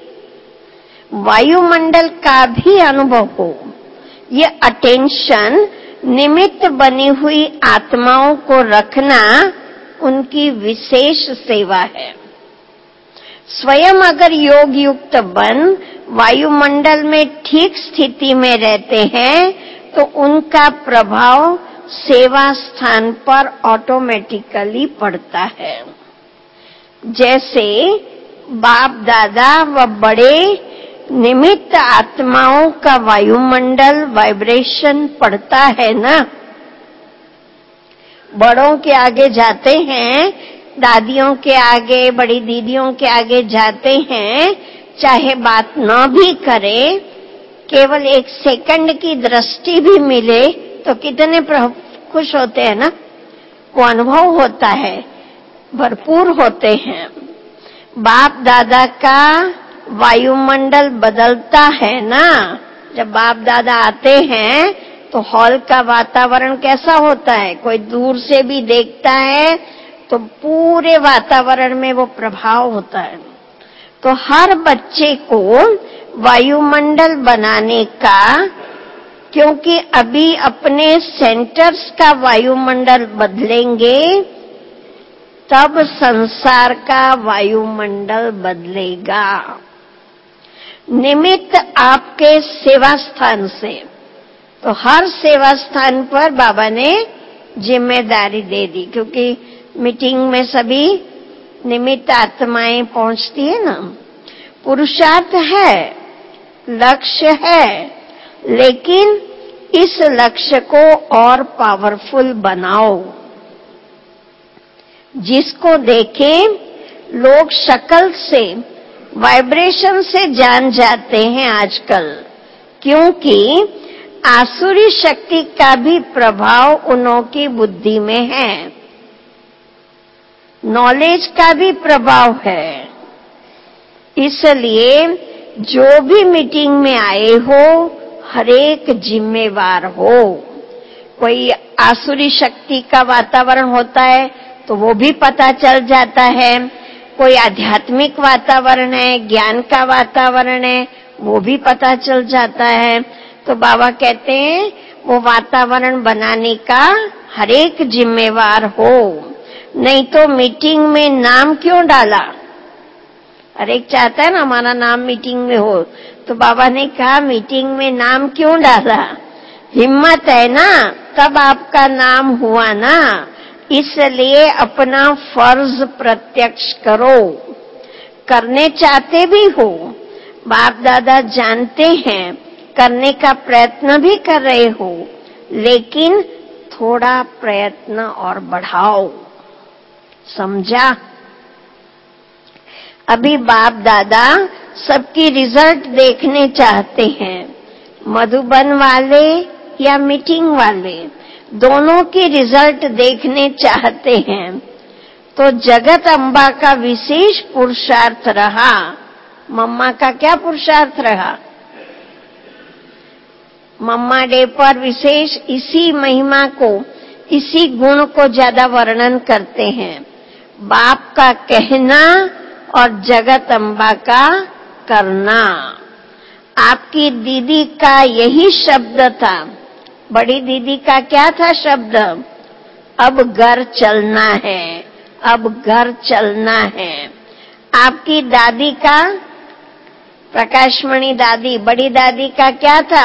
वायुमंडल का भी अनुभव हो। ये अटेंशन निमित्त बनी हुई आत्माओं को रखना उनकी विशेष सेवा है। स्वयं अगर योग युक्त बन वायुमंडल में ठीक स्थिति में रहते हैं तो उनका प्रभाव सेवा स्थान पर ऑटोमेटिकली पड़ता है। जैसे बाप दादा व बड़े निमित्त आत्माओं का वायुमंडल वाइब्रेशन पड़ता है ना, बड़ों के आगे जाते हैं, दादियों के आगे, बड़ी दीदियों के आगे जाते हैं, चाहे बात न भी करे, केवल 1 सेकंड की दृष्टि भी मिले तो कितने खुश होते हैं ना, वो अनुभव होता है, भरपूर होते हैं। बाप दादा का वायुमंडल बदलता है ना। जब बाप दादा आते हैं तो हॉल का वातावरण कैसा होता है, कोई दूर से भी देखता है तो पूरे वातावरण में वो प्रभाव होता है। तो हर बच्चे को वायुमंडल बनाने का, क्योंकि अभी अपने सेंटर्स का वायुमंडल बदलेंगे तब संसार का वायुमंडल बदलेगा। निमित्त आपके सेवा स्थान से, तो हर सेवा स्थान पर बाबा ने जिम्मेदारी दे दी, क्योंकि मीटिंग में सभी निमित्त आत्माएं पहुंचती है ना। पुरुषार्थ है, लक्ष्य है, लेकिन इस लक्ष्य को और पावरफुल बनाओ। जिसको देखें लोग शक्ल से, वाइब्रेशन से जान जाते हैं आजकल, क्योंकि आसुरी शक्ति का भी प्रभाव उन्हों की बुद्धि में है, नॉलेज का भी प्रभाव है। इसलिए जो भी मीटिंग में आए हो, हर एक जिम्मेवार हो। कोई आसुरी शक्ति का वातावरण होता है तो वो भी पता चल जाता है, कोई आध्यात्मिक वातावरण है, ज्ञान का वातावरण है, वो भी पता चल जाता है। तो बाबा कहते हैं वो वातावरण बनाने का हर एक जिम्मेवार हो। नहीं तो मीटिंग में नाम क्यों डाला, हर एक चाहता है ना हमारा नाम मीटिंग में हो, तो बाबा ने कहा मीटिंग में नाम क्यों डाला, हिम्मत है ना तब आपका नाम हुआ ना। इसलिए अपना फर्ज प्रत्यक्ष करो, करने चाहते भी हो, बाप दादा जानते हैं, करने का प्रयत्न भी कर रहे हो, लेकिन थोड़ा प्रयत्न और बढ़ाओ। समझा? अभी बाप दादा सबकी रिजल्ट देखने चाहते हैं, मधुबन वाले या मीटिंग वाले, दोनों की रिजल्ट देखने चाहते हैं। तो जगत अम्बा का विशेष पुरुषार्थ रहा, मम्मा का क्या पुरुषार्थ रहा, मम्मा डे पर विशेष इसी महिमा को, इसी गुण को ज्यादा वर्णन करते हैं, बाप का कहना और जगत अम्बा का करना। आपकी दीदी का यही शब्द था, बड़ी दीदी का क्या था शब्द, अब घर चलना है, अब घर चलना है। आपकी दादी का, प्रकाशमणि दादी, बड़ी दादी का क्या था,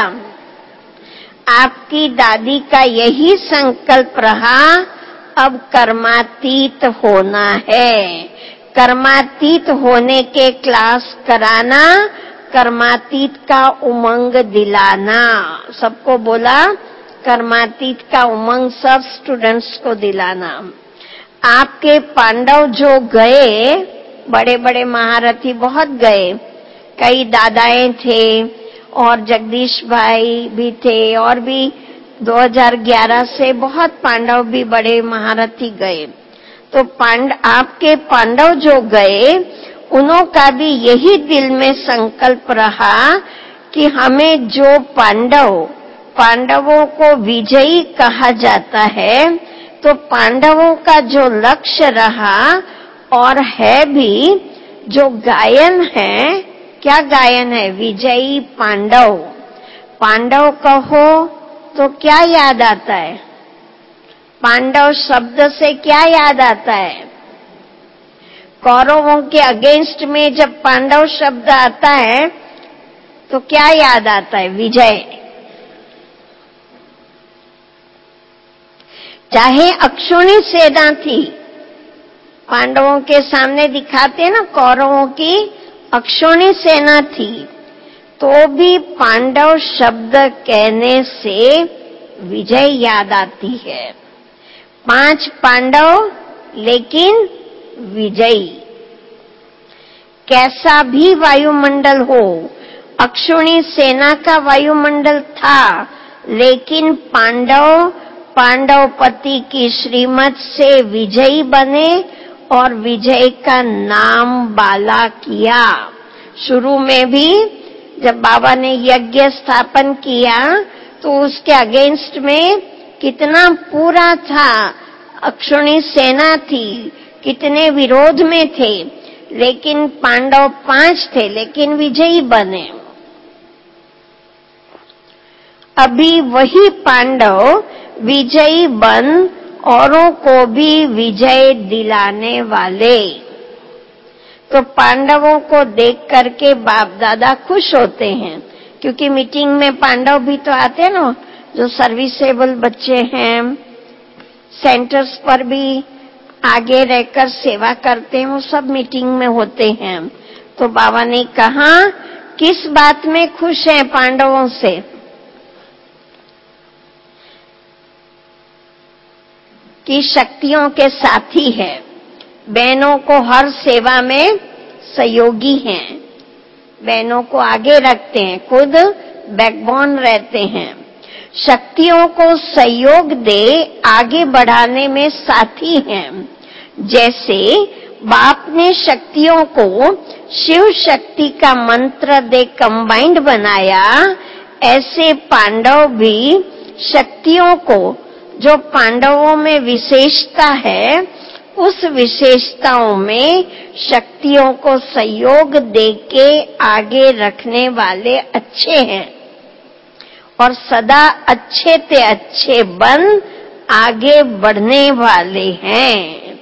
आपकी दादी का यही संकल्प रहा, अब कर्मातीत होना है, कर्मातीत होने के क्लास कराना, कर्मातीत का उमंग दिलाना। सबको बोला कर्मातीत का उमंग सब स्टूडेंट्स को दिलाना। आपके पांडव जो गए, बड़े बड़े महारथी बहुत गए, कई दादाएं थे और जगदीश भाई भी थे, और भी 2011 से बहुत पांडव भी बड़े महारथी गए। तो आपके पांडव जो गए, उन्हों का भी यही दिल में संकल्प रहा कि हमें जो पांडवों को विजयी कहा जाता है, तो पांडवों का जो लक्ष्य रहा और है भी, जो गायन है, क्या गायन है, विजयी पांडव। पांडव कहो तो क्या याद आता है, पांडव शब्द से क्या याद आता है, कौरवों के अगेंस्ट में जब पांडव शब्द आता है तो क्या याद आता है, विजय। चाहे अक्षुणी सेना थी, पांडवों के सामने दिखाते ना, कौरवों की अक्षुणी सेना थी, तो भी पांडव शब्द कहने से विजय याद आती है। 5 पांडव लेकिन विजयी। कैसा भी वायुमंडल हो, अक्षुणी सेना का वायुमंडल था, लेकिन पांडवपति की श्रीमत से विजयी बने और विजय का नाम बाला किया। शुरू में भी जब बाबा ने यज्ञ स्थापन किया तो उसके अगेंस्ट में कितना पूरा था, अक्षुणी सेना थी, कितने विरोध में थे, लेकिन पांडव 5 थे लेकिन विजयी बने। अभी वही पांडव विजयी बन औरों को भी विजय दिलाने वाले। तो पांडवों को देख करके बाप दादा खुश होते हैं, क्योंकि मीटिंग में पांडव भी तो आते हैं ना, जो सर्विसेबल बच्चे हैं, सेंटर्स पर भी आगे रहकर सेवा करते हैं, वो सब मीटिंग में होते हैं। तो बाबा ने कहा किस बात में खुश हैं पांडवों से? कि शक्तियों के साथी है, बहनों को हर सेवा में सहयोगी हैं, बहनों को आगे रखते हैं, खुद बैकबोन रहते हैं, शक्तियों को सहयोग दे आगे बढ़ाने में साथी हैं। जैसे बाप ने शक्तियों को शिव शक्ति का मंत्र दे कंबाइंड बनाया, ऐसे पांडव भी शक्तियों को, जो पांडवों में विशेषता है, उस विशेषताओं में शक्तियों को सहयोग देके आगे रखने वाले अच्छे हैं और सदा अच्छे ते अच्छे बन आगे बढ़ने वाले हैं।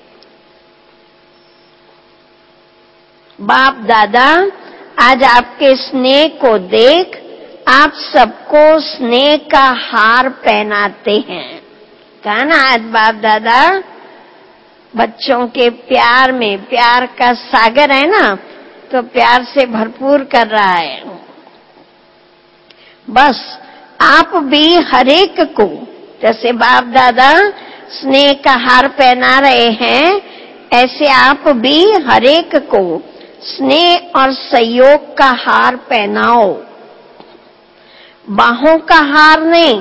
बाप दादा आज आपके स्नेह को देख आप सबको स्नेह का हार पहनाते हैं। कहा ना, आज बाप दादा बच्चों के प्यार में, प्यार का सागर है ना, तो प्यार से भरपूर कर रहा है। बस आप भी हरेक को, जैसे बाप दादा स्नेह का हार पहना रहे हैं, ऐसे आप भी हरेक को स्नेह और सहयोग का हार पहनाओ। बाहों का हार नहीं,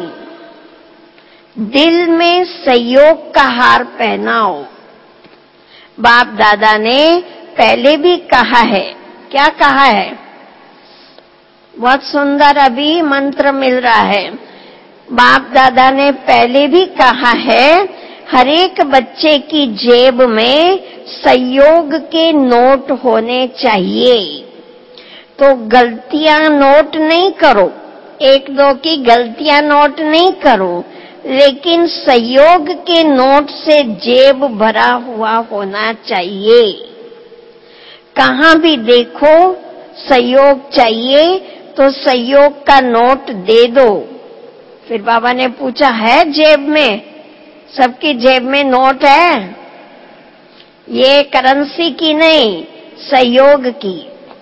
दिल में सहयोग का हार पहनाओ। बाप दादा ने पहले भी कहा है, क्या कहा है? बहुत सुंदर अभी मंत्र मिल रहा है। बाप दादा ने पहले भी कहा है, हर एक बच्चे की जेब में सहयोग के नोट होने चाहिए। तो गलतियां नोट नहीं करो, 1-2 की गलतियां नोट नहीं करो, लेकिन सहयोग के नोट से जेब भरा हुआ होना चाहिए। कहां भी देखो सहयोग चाहिए तो सहयोग का नोट दे दो। फिर बाबा ने पूछा, है जेब में? सबकी जेब में नोट है, ये करेंसी की नहीं, सहयोग की।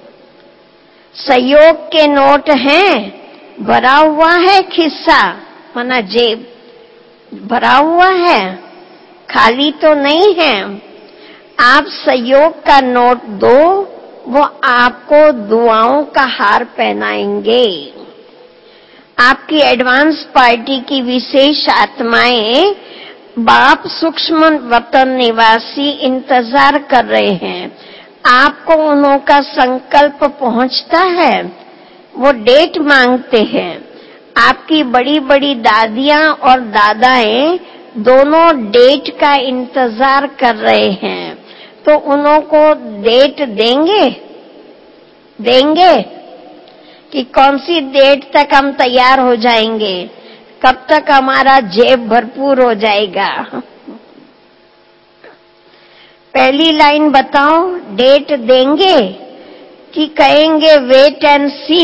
सहयोग के नोट हैं, भरा हुआ है खिस्सा, माना जेब भरा हुआ है, खाली तो नहीं है। आप सहयोग का नोट दो, वो आपको दुआओं का हार पहनाएंगे। आपकी एडवांस पार्टी की विशेष आत्माएं बाप सूक्ष्म वतन निवासी इंतजार कर रहे हैं। आपको उन्हों का संकल्प पहुंचता है, वो डेट मांगते हैं। आपकी बड़ी बड़ी दादियां और दादाएं दोनों डेट का इंतजार कर रहे हैं, तो उन्हों को डेट देंगे कि कौन सी डेट तक हम तैयार हो जाएंगे, कब तक हमारा जेब भरपूर हो जाएगा। पहली लाइन बताओ, डेट देंगे कि कहेंगे wait and see?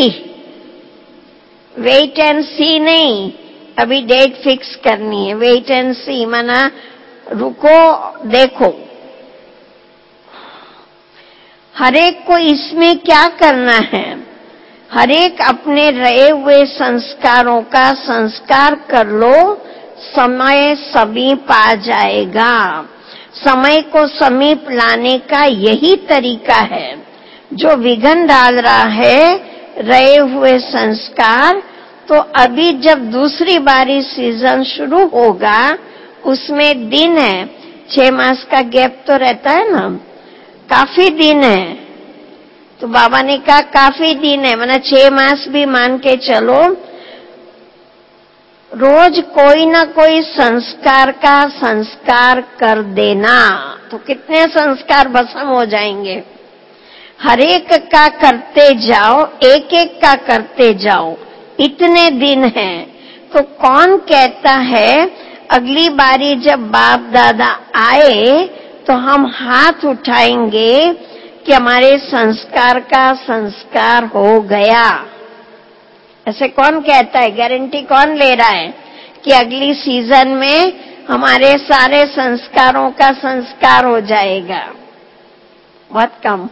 Wait and see नहीं, अभी डेट फिक्स करनी है। वेट एंड सी माना रुको देखो। हरेक को इसमें क्या करना है, हरेक अपने रहे हुए संस्कारों का संस्कार कर लो, समय समीप आ जाएगा। समय को समीप लाने का यही तरीका है। जो विघ्न डाल रहा है रहे हुए संस्कार, तो अभी जब दूसरी बारी सीजन शुरू होगा उसमें दिन है, 6 मास का गैप तो रहता है ना, काफी दिन है। तो बाबा ने कहा काफी दिन है, माना 6 मास भी मान के चलो, रोज कोई ना कोई संस्कार का संस्कार कर देना, तो कितने संस्कार भस्म हो जाएंगे। हर एक का करते जाओ, एक एक का करते जाओ, इतने दिन हैं। तो कौन कहता है अगली बारी जब बाप दादा आए तो हम हाथ उठाएंगे कि हमारे संस्कार का संस्कार हो गया? ऐसे कौन कहता है? गारंटी कौन ले रहा है कि अगली सीजन में हमारे सारे संस्कारों का संस्कार हो जाएगा? बहुत कम।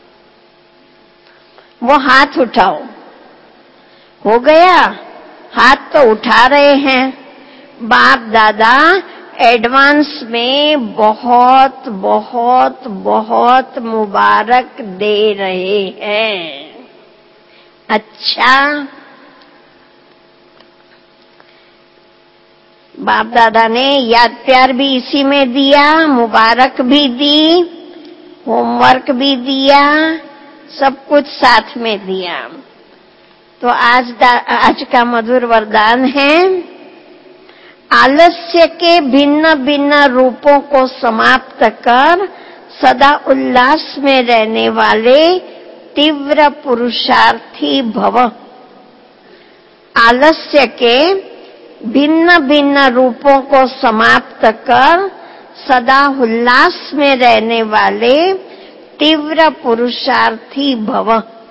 वो हाथ उठाओ। हो गया? हाथ तो उठा रहे हैं। बाप दादा एडवांस में बहुत बहुत बहुत मुबारक दे रहे हैं। अच्छा, बाप दादा ने याद प्यार भी इसी में दिया, मुबारक भी दी, होमवर्क भी दिया, सब कुछ साथ में दिया। तो आज का मधुर वरदान है, आलस्य के भिन्न भिन्न रूपों को समाप्त कर सदा उल्लास में रहने वाले तीव्र पुरुषार्थी भव। आलस्य के भिन्न भिन्न रूपों को समाप्त कर सदा उल्लास में रहने वाले तीव्र पुरुषार्थी भव।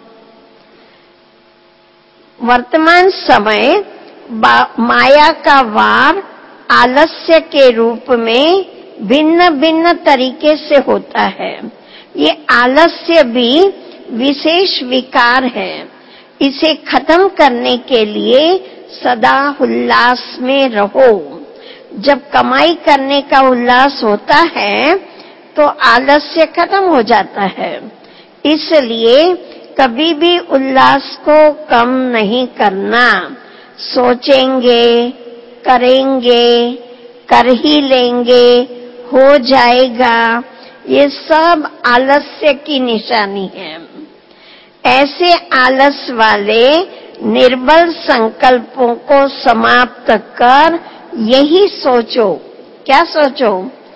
वर्तमान समय माया का वार आलस्य के रूप में भिन्न भिन्न तरीके से होता है। ये आलस्य भी विशेष विकार है। इसे खत्म करने के लिए सदा उल्लास में रहो। जब कमाई करने का उल्लास होता है तो आलस्य खत्म हो जाता है। इसलिए कभी भी उल्लास को कम नहीं करना। सोचेंगे, करेंगे, कर ही लेंगे, हो जाएगा, ये सब आलस्य की निशानी है। ऐसे आलस वाले निर्बल संकल्पों को समाप्त कर यही सोचो। क्या सोचो?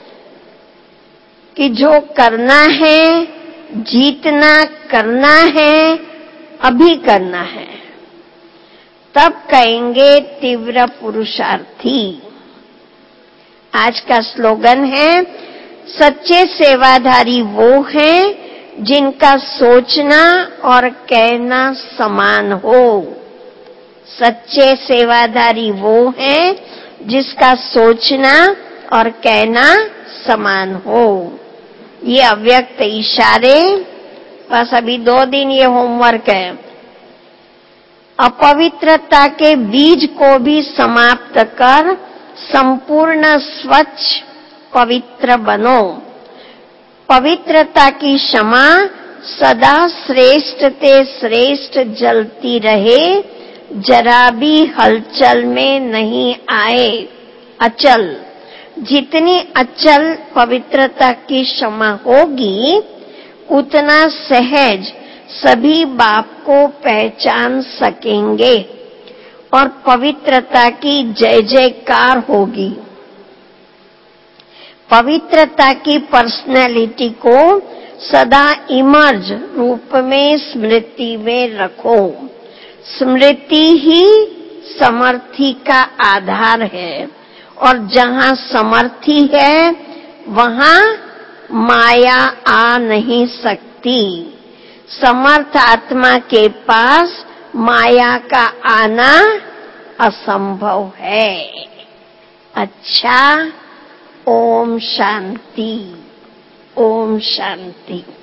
कि जो करना है, जीतना करना है, अभी करना है। तब कहेंगे तीव्र पुरुषार्थी। आज का स्लोगन है, सच्चे सेवाधारी वो हैं जिनका सोचना और कहना समान हो। सच्चे सेवाधारी वो हैं जिसका सोचना और कहना समान हो। ये अव्यक्त इशारे, बस अभी 2 दिन ये होमवर्क है। अपवित्रता के बीज को भी समाप्त कर संपूर्ण स्वच्छ पवित्र बनो। पवित्रता की क्षमा सदा श्रेष्ठ ते श्रेष्ठ जलती रहे, जरा भी हलचल में नहीं आए। अचल, जितनी अचल पवित्रता की क्षमा होगी उतना सहज सभी बाप को पहचान सकेंगे और पवित्रता की जय जयकार होगी। पवित्रता की पर्सनैलिटी को सदा इमर्ज रूप में स्मृति में रखो। स्मृति ही समर्थी का आधार है और जहां समर्थी है वहां माया आ नहीं सकती। समर्थ आत्मा के पास माया का आना असंभव है। अच्छा, ओम शांति, ओम शांति।